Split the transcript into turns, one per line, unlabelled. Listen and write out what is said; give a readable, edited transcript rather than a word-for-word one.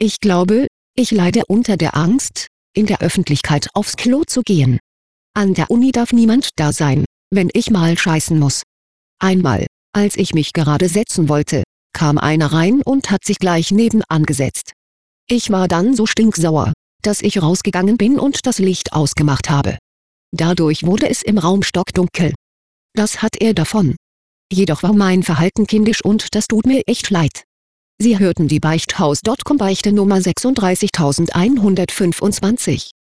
Ich glaube, ich leide unter der Angst, in der Öffentlichkeit aufs Klo zu gehen. An der Uni darf niemand da sein, wenn ich mal scheißen muss. Einmal, als ich mich gerade setzen wollte, kam einer rein und hat sich gleich nebenan gesetzt. Ich war dann so stinksauer, dass ich rausgegangen bin und das Licht ausgemacht habe. Dadurch wurde es im Raum stockdunkel. Das hat er davon. Jedoch war mein Verhalten kindisch und das tut mir echt leid. Sie hörten die Beichthaus.com Beichte Nummer 36125.